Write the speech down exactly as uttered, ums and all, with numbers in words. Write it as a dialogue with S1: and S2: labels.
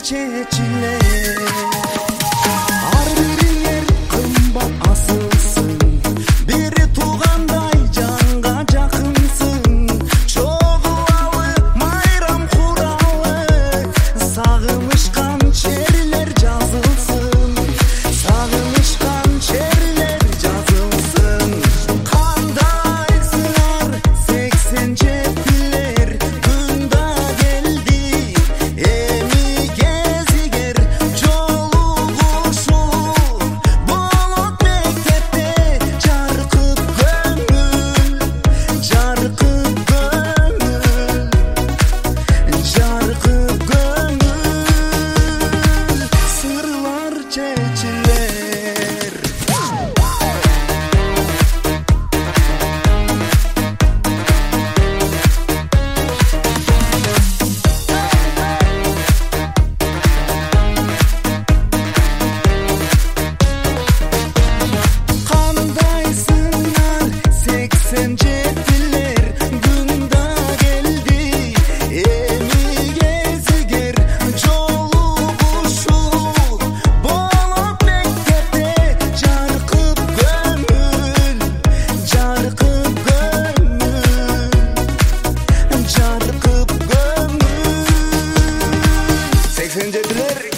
S1: чечилер. Ар бириңер кымбат асылсың, бири туугандай жанга жакынсың. Чогулалы майрам куралы, сагынышкан черлер жазылсын, сагынышкан черлер жазылсын. Кандайсыңар сексен жетилер, күн да келди эми кезигер. Жолугушуу болот мектепте, жаркып көңүл, жаркып көңүл, жаркып көңүл. Сырлар чечилер. Кандайсыңар сексен жетилер, күн да келди эми кезигер. Жолугушуу болот мектепте, жаркып көңүл, жаркып көңүл, жаркып көңүл. сексен жетилер